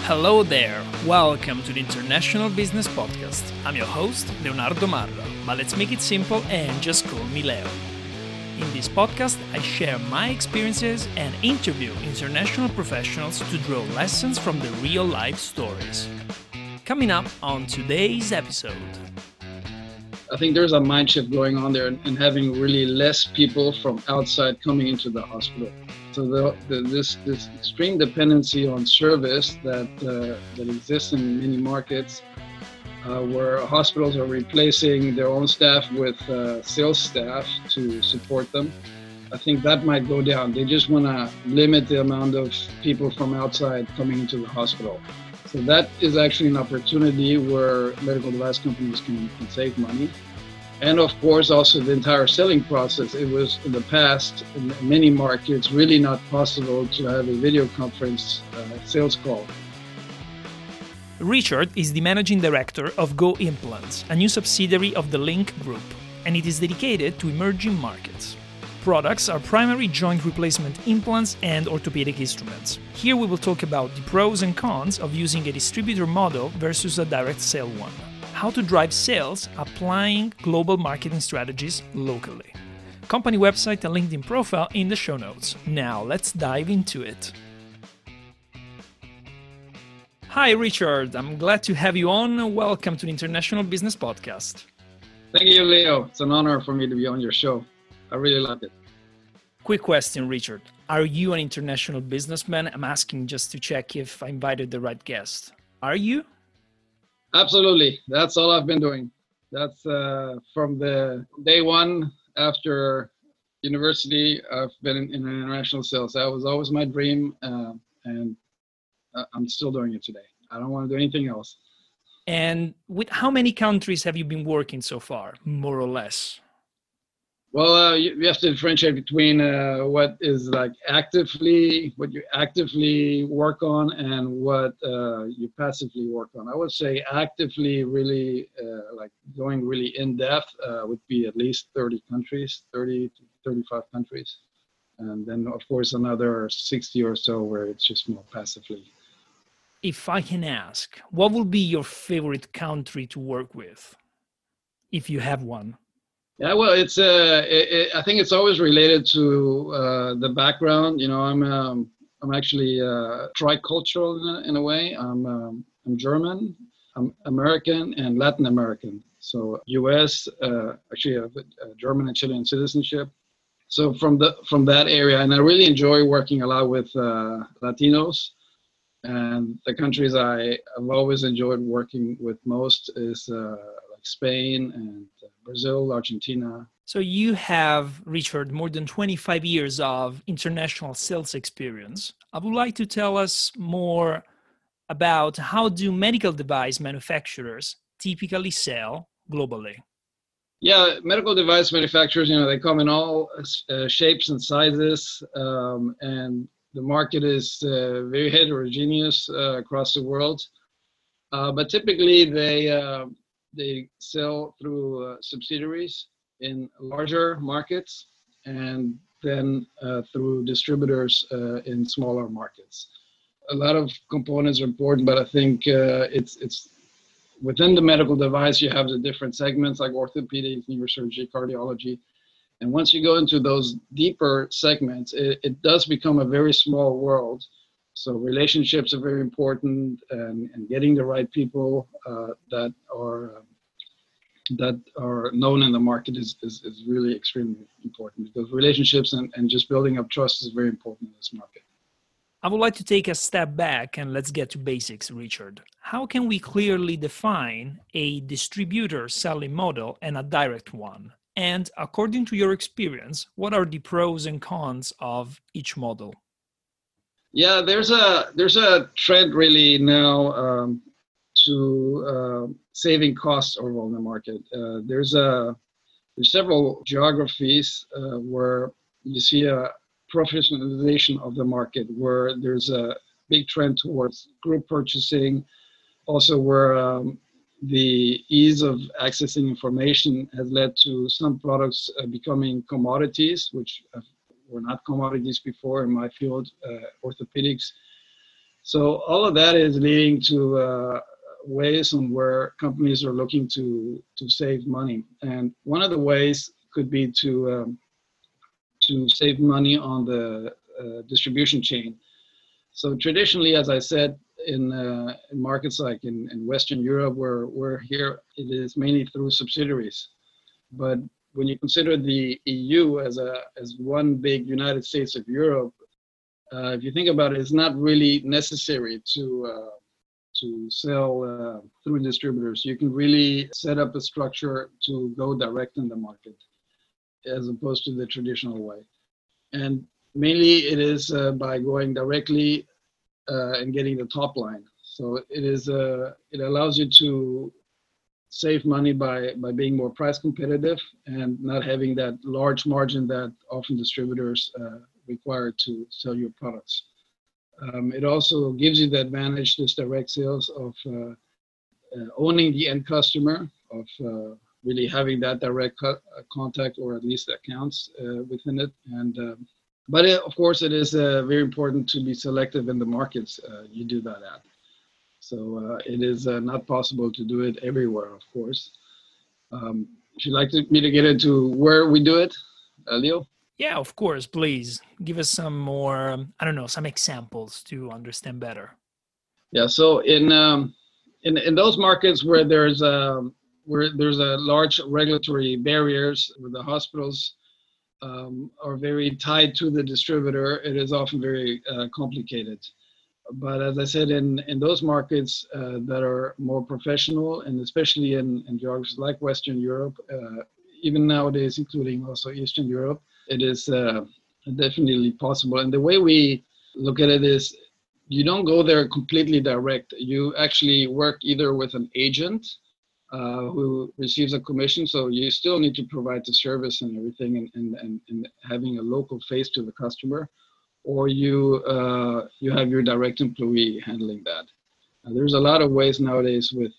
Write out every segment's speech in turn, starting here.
Hello there, welcome to the International Business Podcast. I'm your host, Leonardo Marra, but let's make it simple and just call me Leo. In this podcast, I share my experiences and interview international professionals to draw lessons from the real-life stories. Coming up on today's episode. I think there's a mind shift going on there and having really less people from outside coming into the hospital. So this extreme dependency on service that exists in many markets, where hospitals are replacing their own staff with sales staff to support them, I think that might go down. They just want to limit the amount of people from outside coming into the hospital. So that is actually an opportunity where medical device companies can save money. And of course, also the entire selling process. It was in the past, in many markets, really not possible to have a video conference sales call. Richard is the managing director of Go Implants, a new subsidiary of the Link Group, and it is dedicated to emerging markets. Products are primary joint replacement implants and orthopedic instruments. Here we will talk about the pros and cons of using a distributor model versus a direct sale one. How to drive sales applying global marketing strategies locally. Company website and LinkedIn profile in the show notes. Now let's dive into it. Hi Richard, I'm glad to have you on. Welcome to the International Business Podcast. Thank you, Leo. It's an honor for me to be on your show. I really love it. Quick question, Richard. Are you an international businessman? I'm asking just to check if I invited the right guest. Are you? Absolutely. That's all I've been doing. That's from the day one after university, I've been in international sales. That was always my dream, and I'm still doing it today. I don't want to do anything else. And with how many countries have you been working so far, more or less? Well, you have to differentiate between what is like what you actively work on and what you passively work on. I would say actively, really like going really in depth would be at least 30 countries, 30 to 35 countries. And then, of course, another 60 or so where it's just more passively. If I can ask, what would be your favorite country to work with, if you have one? Yeah, well, it's I think it's always related to the background. You know, I'm actually tricultural in a way. I'm German, I'm American, and Latin American. So U.S. Actually, I have a German and Chilean citizenship. So from that area, and I really enjoy working a lot with Latinos. And the countries I've always enjoyed working with most is Spain and Brazil, Argentina. So you have, Richard, more than 25 years of international sales experience. I would like to tell us more about how do medical device manufacturers typically sell globally? Yeah, medical device manufacturers, they come in all shapes and sizes, and the market is very heterogeneous across the world. But typically they sell through subsidiaries in larger markets and then through distributors in smaller markets. A lot of components are important, but I think it's within the medical device, you have the different segments like orthopedics, neurosurgery, cardiology. And once you go into those deeper segments, it does become a very small world. So relationships are very important, and getting the right people that are known in the market is really extremely important, because relationships and just building up trust is very important in this market. I would like to take a step back and let's get to basics, Richard. How can we clearly define a distributor selling model and a direct one? And according to your experience, what are the pros and cons of each model? Yeah, there's a trend really now to saving costs overall in the market. There's several geographies where you see a professionalization of the market, where there's a big trend towards group purchasing, also where the ease of accessing information has led to some products becoming commodities, which were not commodities before in my field, orthopedics. So all of that is leading to ways on where companies are looking to save money. And one of the ways could be to save money on the distribution chain. So traditionally, as I said, in markets like in Western Europe, where we're here, it is mainly through subsidiaries. But when you consider the EU as one big United States of Europe, if you think about it, it's not really necessary to sell through distributors. You can really set up a structure to go direct in the market, as opposed to the traditional way. And mainly it is by going directly and getting the top line. So it allows you to save money by being more price competitive and not having that large margin that often distributors require to sell your products. It also gives you the advantage, this direct sales, of owning the end customer, of really having that direct contact, or at least accounts within it. But of course, it is very important to be selective in the markets you do that at. So it is not possible to do it everywhere, of course. If you'd like me to get into where we do it, Leo? Yeah, of course. Please give us some more, some examples to understand better. Yeah. So in those markets where there's a large regulatory barriers, where the hospitals are very tied to the distributor, it is often very complicated. But as I said, in those markets that are more professional, and especially in geographies like Western Europe, even nowadays, including also Eastern Europe, it is definitely possible. And the way we look at it is, you don't go there completely direct. You actually work either with an agent who receives a commission, so you still need to provide the service and everything, and having a local face to the customer, or you have your direct employee handling that. There's a lot of ways nowadays with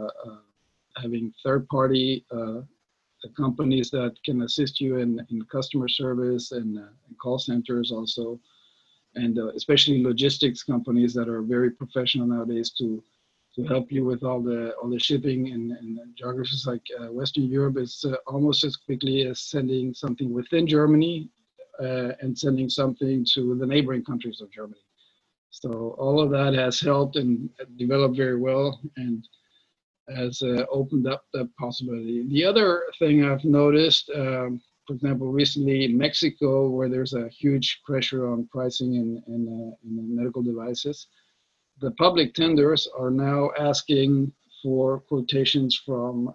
having third-party companies that can assist you in customer service and call centers also, and especially logistics companies that are very professional nowadays to help you with all the shipping in geographies like Western Europe. Is almost as quickly as sending something within Germany and sending something to the neighboring countries of Germany. So all of that has helped and developed very well, and has opened up that possibility. The other thing I've noticed, for example, recently in Mexico, where there's a huge pressure on pricing in medical devices, the public tenders are now asking for quotations from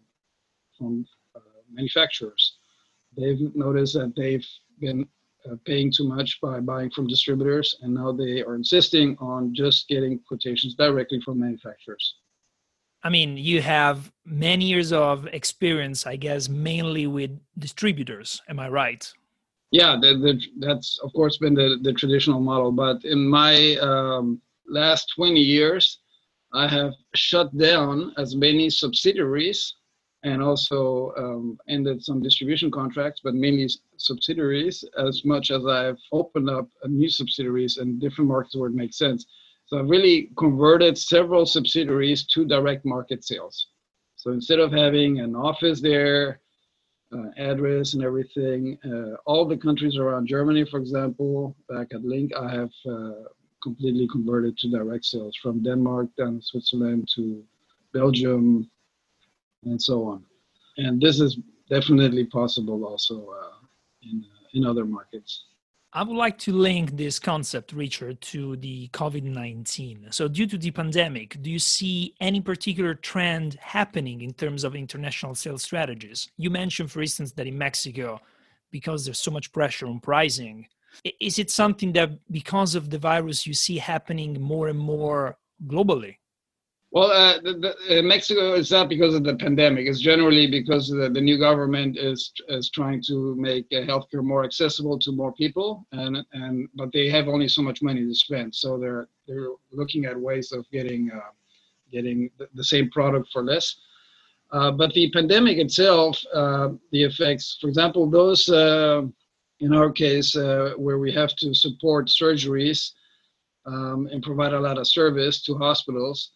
manufacturers. They've noticed that they've been paying too much by buying from distributors, and now they are insisting on just getting quotations directly from manufacturers. I mean, you have many years of experience, I guess, mainly with distributors. Am I right? Yeah, that's of course been the traditional model. But in my last 20 years, I have shut down as many subsidiaries, and also ended some distribution contracts, but mainly subsidiaries, as much as I've opened up new subsidiaries in different markets where it makes sense. So I've really converted several subsidiaries to direct market sales. So instead of having an office there, address and everything, all the countries around Germany, for example, back at Link, I have completely converted to direct sales, from Denmark down to Switzerland to Belgium and so on. And this is definitely possible also in other markets. I would like to link this concept, Richard, to the COVID-19. So due to the pandemic, do you see any particular trend happening in terms of international sales strategies? You mentioned, for instance, that in Mexico, because there's so much pressure on pricing, is it something that because of the virus you see happening more and more globally? Well, Mexico is not because of the pandemic. It's generally because the new government is trying to make healthcare more accessible to more people, but they have only so much money to spend. So they're looking at ways of getting the same product for less. But the pandemic itself, the effects, for example, those in our case where we have to support surgeries, and provide a lot of service to hospitals.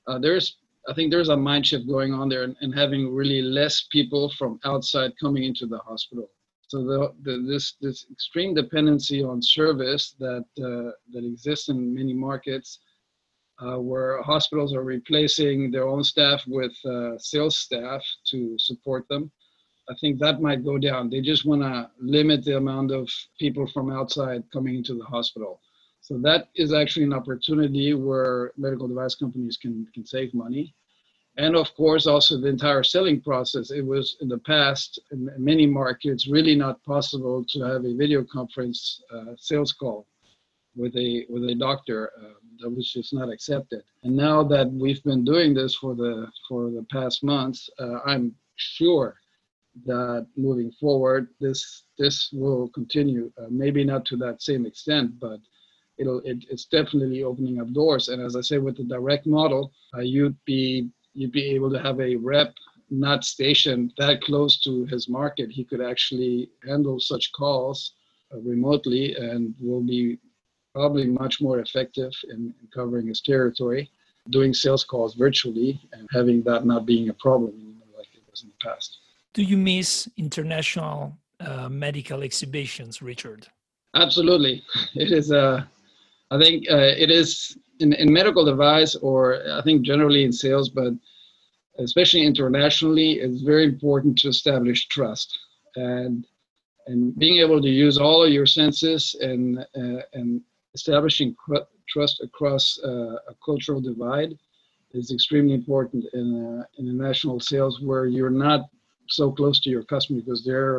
I think there's a mind shift going on there, and having really less people from outside coming into the hospital. So this extreme dependency on service that exists in many markets, where hospitals are replacing their own staff with sales staff to support them. I think that might go down. They just want to limit the amount of people from outside coming into the hospital. So that is actually an opportunity where medical device companies can save money. And of course, also the entire selling process. It was in the past, in many markets, really not possible to have a video conference sales call with a doctor. That was just not accepted. And now that we've been doing this for the past months, I'm sure that moving forward, this will continue. Maybe not to that same extent, but it's definitely opening up doors. And as I say, with the direct model, you'd be able to have a rep not stationed that close to his market. He could actually handle such calls remotely and will be probably much more effective in covering his territory, doing sales calls virtually and having that not being a problem anymore like it was in the past. Do you miss international medical exhibitions, Richard? Absolutely. It is, I think it is in medical device, or I think generally in sales, but especially internationally, it's very important to establish trust. And being able to use all of your senses and establishing trust across a cultural divide is extremely important in international sales, where you're not so close to your customer because they're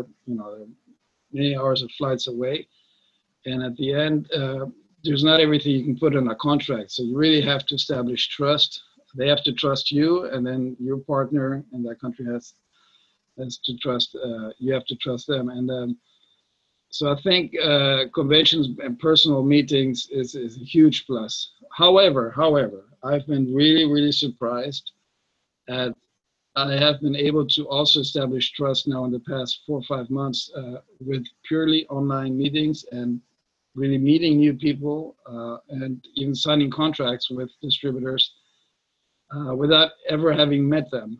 many hours of flights away, and at the end there's not everything you can put in a contract. So you really have to establish trust. They have to trust you, and then your partner in that country has to trust. You have to trust them, and so I think conventions and personal meetings is a huge plus. However, I've been really surprised at. I have been able to also establish trust now in the past 4 or 5 months with purely online meetings and really meeting new people and even signing contracts with distributors without ever having met them.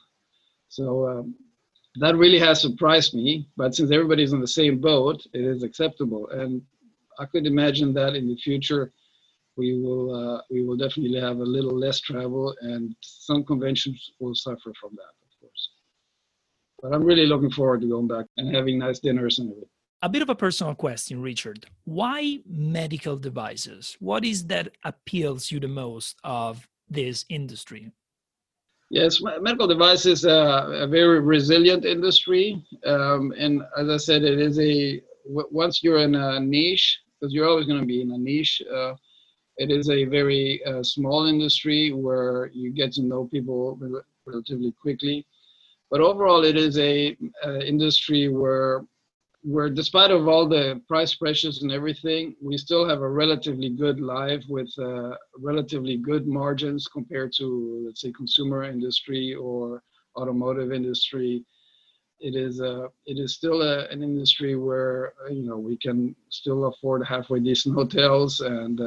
So that really has surprised me, but since everybody's on the same boat, it is acceptable. And I could imagine that in the future, we will definitely have a little less travel, and some conventions will suffer from that, of course. But I'm really looking forward to going back and having nice dinners and everything. A bit of a personal question, Richard. Why medical devices? What is that appeals you the most of this industry? Yes, medical devices is a very resilient industry. And as I said, it is once you're in a niche, because you're always going to be in a niche, it is a very small industry where you get to know people relatively quickly. But overall, it is a industry where despite of all the price pressures and everything, we still have a relatively good life with relatively good margins compared to, let's say, consumer industry or automotive industry. It is still an industry where we can still afford halfway decent hotels, and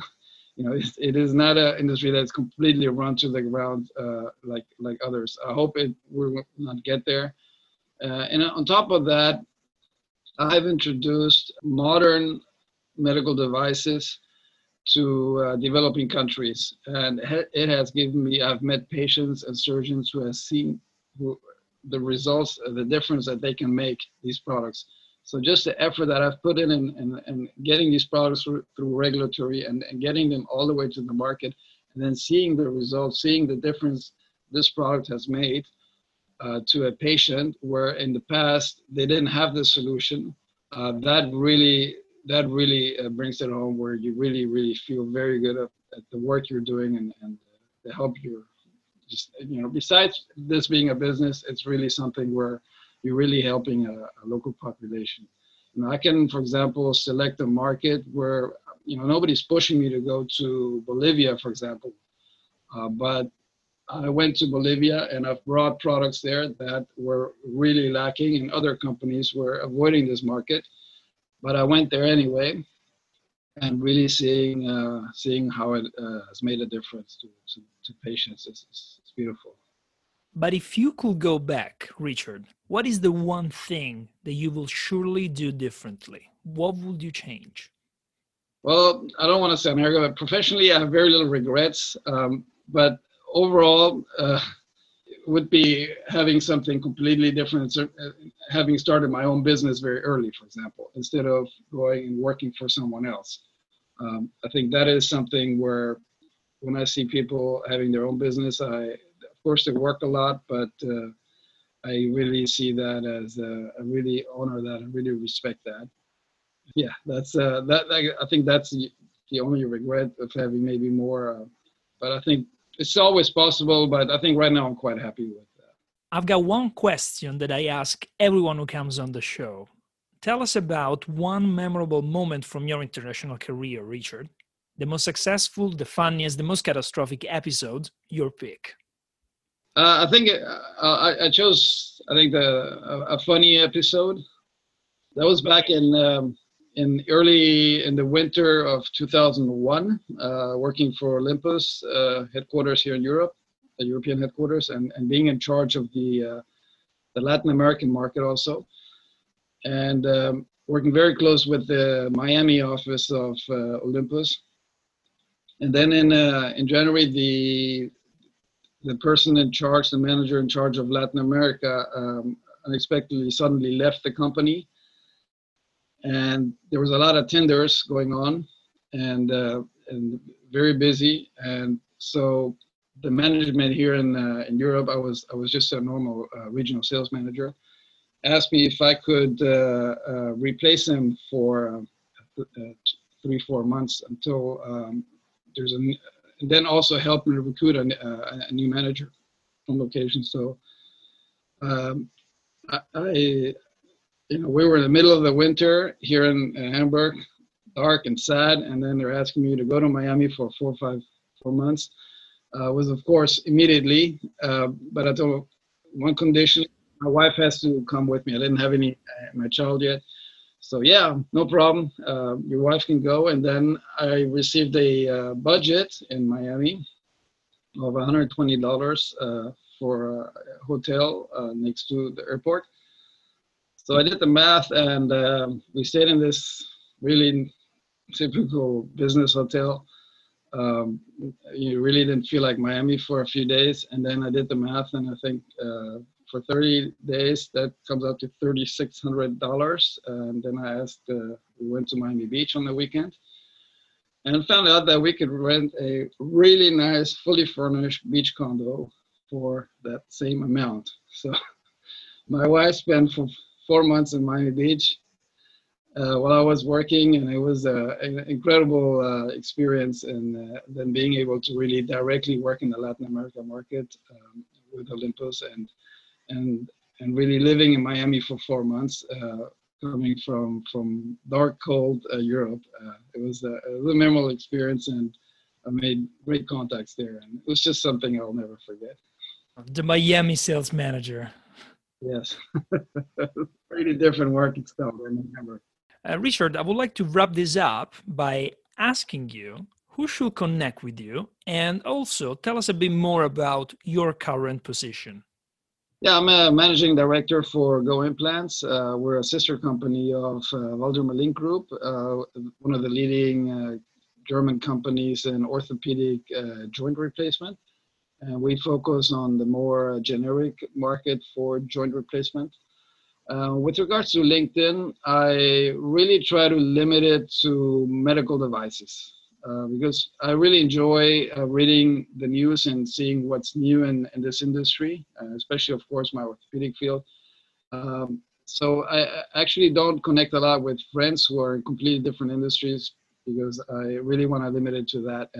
it is not an industry that's completely run to the ground like others. I hope it will not get there. And on top of that, I've introduced modern medical devices to developing countries, and it has given me. I've met patients and surgeons who have seen the results, the difference that they can make these products. So just the effort that I've put in getting these products through regulatory and getting them all the way to the market, and then seeing the results, seeing the difference this product has made to a patient, where in the past they didn't have the solution. That really brings it home, where you really feel very good at the work you're doing and the help you're just, besides this being a business, it's really something where you're really helping a local population. I can, for example, select a market where, nobody's pushing me to go to Bolivia, for example, but I went to Bolivia and I've brought products there that were really lacking, and other companies were avoiding this market. But I went there anyway. and really seeing how it has made a difference to patients. It's beautiful. But if you could go back, Richard, what is the one thing that you will surely do differently? What would you change? Well, I don't want to sound arrogant, but professionally, I have very little regrets. But overall, would be having something completely different, having started my own business very early, for example, instead of going and working for someone else. I think that is something where when I see people having their own business, of course, they work a lot, but I really see that as I really honor that. I really respect that. Yeah, that's I think that's the only regret of having maybe more. But I think it's always possible. But I think right now I'm quite happy with that. I've got one question that I ask everyone who comes on the show. Tell us about one memorable moment from your international career, Richard. The most successful, the funniest, the most catastrophic episode, your pick. I think I chose, I think, a funny episode. That was back in the winter of 2001, working for Olympus headquarters here in Europe, the European headquarters, and being in charge of the Latin American market also, and working very close with the Miami office of Olympus. And then in January, the person in charge, the manager in charge of Latin America, unexpectedly suddenly left the company. And there was a lot of tenders going on, and very busy. And so the management here in Europe, I was just a normal regional sales manager, asked me if I could replace him for 3-4 months until and then also help me recruit a new manager from location. So we were in the middle of the winter here in Hamburg, dark and sad, and then they're asking me to go to Miami for 4 months. Was of course immediately, but I told one condition: my wife has to come with me. I didn't have my child yet, so yeah, no problem. Your wife can go. And then I received a budget in Miami of $120 for a hotel next to the airport. So I did the math, and we stayed in this really typical business hotel. You really didn't feel like Miami for a few days. And then I did the math, and I think for 30 days, that comes out to $3,600. And then we went to Miami Beach on the weekend and found out that we could rent a really nice, fully furnished beach condo for that same amount. So my wife spent for 4 months in Miami Beach while I was working, and it was an incredible experience. And then being able to really directly work in the Latin America market with Olympus, and really living in Miami for 4 months, coming from dark, cold Europe. It was a memorable experience, and I made great contacts there. And it was just something I'll never forget. The Miami sales manager. Yes, pretty different working style, I remember. Richard, I would like to wrap this up by asking you who should connect with you, and also tell us a bit more about your current position. Yeah, I'm a managing director for Go Implants. We're a sister company of Valdemar Link Group, one of the leading German companies in orthopedic joint replacement. And we focus on the more generic market for joint replacement. With regards to LinkedIn, I really try to limit it to medical devices because I really enjoy reading the news and seeing what's new in this industry, especially, of course, my orthopedic field. So I actually don't connect a lot with friends who are in completely different industries because I really want to limit it to that.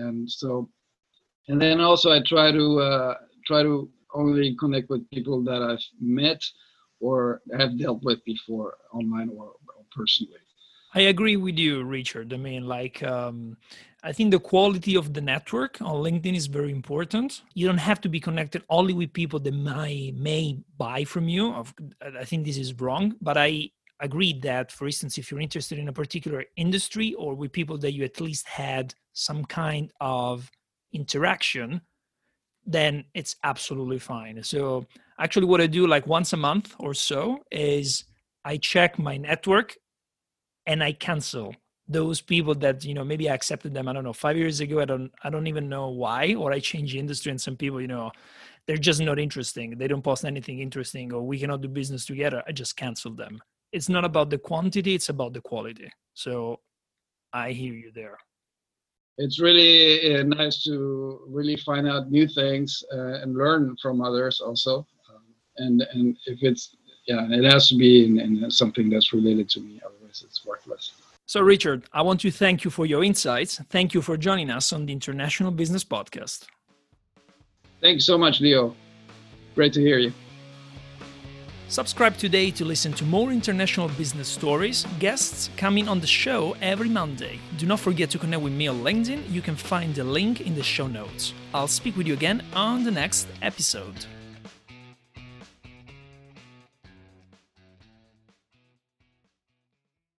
And then also I try to only connect with people that I've met or have dealt with before, online or personally. I agree with you, Richard. I mean, I think the quality of the network on LinkedIn is very important. You don't have to be connected only with people that may buy from you. I think this is wrong, but I agreed that, for instance, if you're interested in a particular industry or with people that you at least had some kind of interaction, then it's absolutely fine. So actually what I do like once a month or so is I check my network and I cancel those people that, maybe I accepted them, I don't know, 5 years ago. I don't even know why, or I change industry and some people, they're just not interesting. They don't post anything interesting, or we cannot do business together. I just cancel them. It's not about the quantity, it's about the quality. So I hear you there. It's really nice to really find out new things and learn from others also. And if it has to be in something that's related to me, otherwise it's worthless. So Richard, I want to thank you for your insights. Thank you for joining us on the International Business Podcast. Thank you so much, Leo. Great to hear you. Subscribe today to listen to more international business stories, guests coming on the show every Monday. Do not forget to connect with me on LinkedIn. You can find the link in the show notes. I'll speak with you again on the next episode.